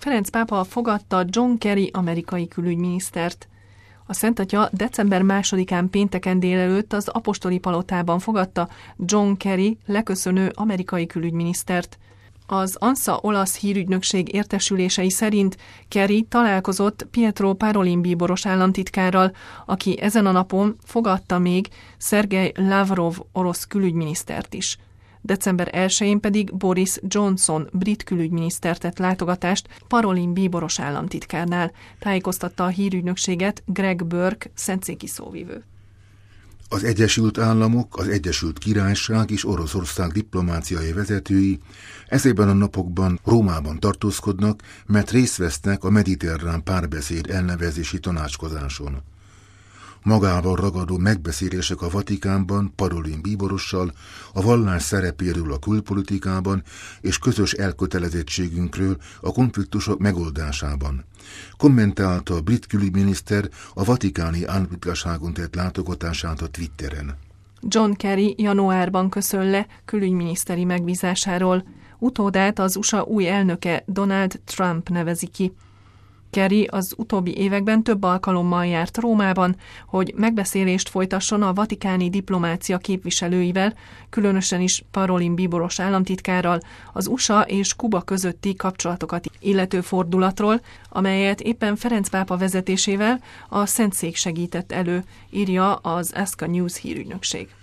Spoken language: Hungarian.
Ferenc pápa fogadta John Kerry amerikai külügyminisztert. A Szent Atya december 2-án pénteken délelőtt az apostoli palotában fogadta John Kerry leköszönő amerikai külügyminisztert. Az ANSA olasz hírügynökség értesülései szerint Kerry találkozott Pietro Parolin bíboros államtitkárral, aki ezen a napon fogadta még Szergej Lavrov orosz külügyminisztert is. December 1-én pedig Boris Johnson brit külügyminiszter tett látogatást Parolin bíboros államtitkárnál, tájékoztatta a hírügynökséget Greg Burke, szentszéki szóvivő. Az Egyesült Államok, az Egyesült Királyság és Oroszország diplomáciai vezetői ezekben a napokban Rómában tartózkodnak, mert részt vesznek a mediterrán párbeszéd elnevezési tanácskozáson. Magával ragadó megbeszélések a Vatikánban Parolin bíborossal, a vallás szerepéről a külpolitikában és közös elkötelezettségünkről a konfliktusok megoldásában. Kommentálta a brit külügyminiszter a vatikáni államtitkárságon tett látogatását a Twitteren. John Kerry januárban köszön le külügyminiszteri megbízásáról. Utódát az USA új elnöke Donald Trump nevezi ki. Kerry az utóbbi években több alkalommal járt Rómában, hogy megbeszélést folytasson a vatikáni diplomácia képviselőivel, különösen is Parolin bíboros államtitkárral, az USA és Kuba közötti kapcsolatokat illető fordulatról, amelyet éppen Ferenc pápa vezetésével a Szentszék segített elő, írja az Aska News hírügynökség.